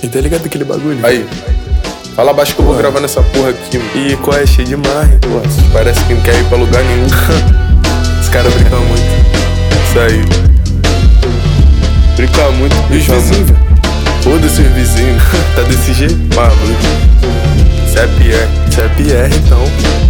E tá ligado aquele bagulho? Aí, fala baixo que eu vou gravar nessa porra aqui, mano. E qual é? Cheio de marra. Nossa, parece que não quer ir pra lugar nenhum. Os caras brincam muito. Isso aí. Brincar muito, E os brincar vizinhos, muito. velho? Foda-se os vizinhos. Tá desse jeito? Mano, isso é Pierre. Isso é Pierre, então.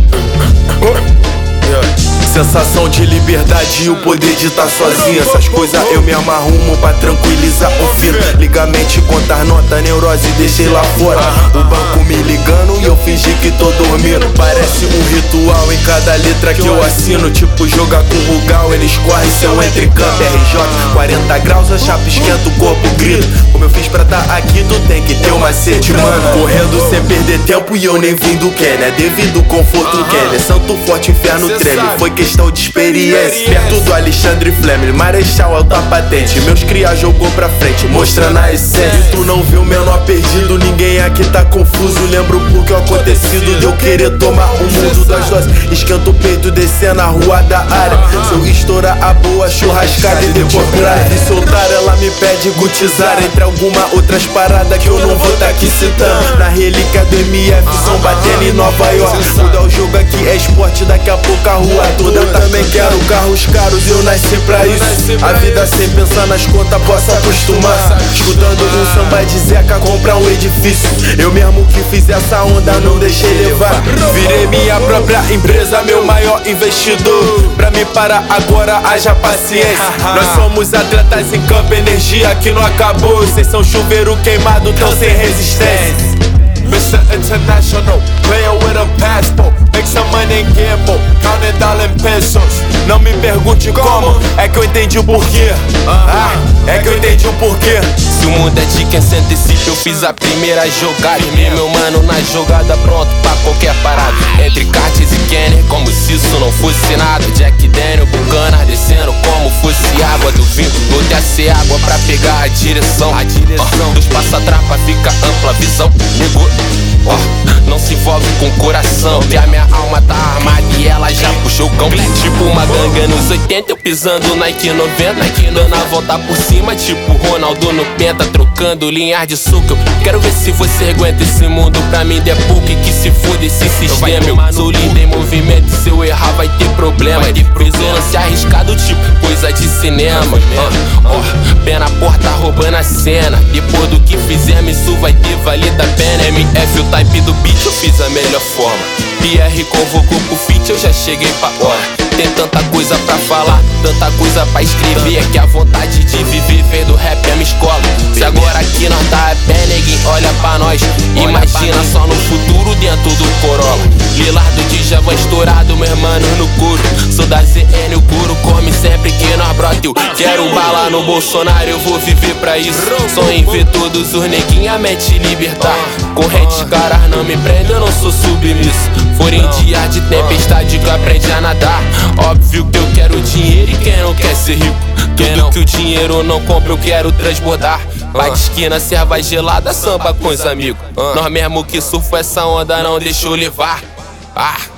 Sensação de liberdade e o poder de estar sozinho. Essas coisas eu me amarrumo pra tranquilizar o fino. Liga a mente, contar nota, neurose, deixei lá fora. O banco me ligando e eu fingi que tô dormindo. Parece um ritual em cada letra que eu assino. Tipo jogar com o Rugal, eles correm, seu entre campo. RJ, 40 graus, a chapa esquenta, o corpo grita. Como eu fiz pra tá aqui, tu tem que ter um macete, mano. Correndo sem perder tempo e eu nem vim do Kenner. Devido ao conforto Kenner, santo forte, inferno treme. Foi questão de experiência, perto do Alexandre Fleming, Marechal alta patente. Meus cria jogou pra frente, mostrando a essência. E tu não viu o menor perdido, ninguém aqui tá confuso. Lembro porque o acontecido de eu querer tomar o mundo das doses. Esquenta o peito, descendo a rua da área. Se eu estourar a boa churrascada e depois grave soltar, ela me pede gutizar. Entre alguma outras paradas que eu não vou tá aqui citando. Na relíquia do MF, são batendo em Nova York. Mudar o jogo aqui é esporte, daqui a pouco a rua toda. Também quero carros caros, eu nasci pra isso. A vida sem pensar nas contas, posso acostumar. Escutando um samba de Zeca, comprar um edifício. Eu mesmo que fiz essa onda, não deixei levar. Virei minha própria empresa, meu maior investidor. Pra me parar agora, haja paciência. Nós somos atletas em campo, energia que não acabou. Vocês são chuveiro queimado, tão sem resistência. Mr. International, player with a passport. Make some money and gamble, counting dollar in pesos. Não me pergunte como, é que eu entendi o porquê. É que eu entendi o porquê. Se o mundo é de quem se antecipa, eu fiz a primeira jogada. E meu mano na jogada, pronto pra qualquer parada. Entre karts e Kenner, como se isso não fosse nada. Jack Daniel, Bucana, descendo como fosse água do vinho. Vou descer água pra pegar a direção. Dos passa-trapa, fica ampla visão. Negou. Não se envolve com o coração, que a minha alma tá armada e ela já puxou o cão. Tipo uma ganga nos 80, eu pisando Nike 90, dando a volta por cima, tipo Ronaldo no penta, trocando linhas de suco. Eu quero ver se você aguenta esse mundo, pra mim der PUC, que se foda esse sistema. Eu sou lindo em movimento, se eu errar vai ter problema. Fiz um lance arriscado, tipo coisa de cinema. Pé na porta roubando a cena. Depois do que fizemos, isso vai ter valido a pena. MF, o type do beat, eu fiz a melhor forma. PR convocou pro feat, eu já cheguei pra hora. Tem tanta coisa pra falar, tanta coisa pra escrever, que a vontade de viver vem do rap é minha escola. Se agora aqui nós tá a pé, neguinho, olha pra nós. Imagina só no futuro dentro do Corolla. Lilardo de Java estourado, meus manos no couro. Sou da ZN, o couro come sempre que nós brota. Eu quero bala no Bolsonaro, eu vou viver pra isso. Sonho em ver todos os neguinhos a mente libertar. Correntes, caras não me prendem, eu não sou submisso. Forem dias de tempestade que eu aprendi a nadar. Óbvio que eu quero dinheiro e quem não quer ser rico. Tudo que o dinheiro não compra eu quero transbordar. Vai de esquina, serva gelada, samba com os amigos. Nós mesmo que surfa essa onda não deixou levar.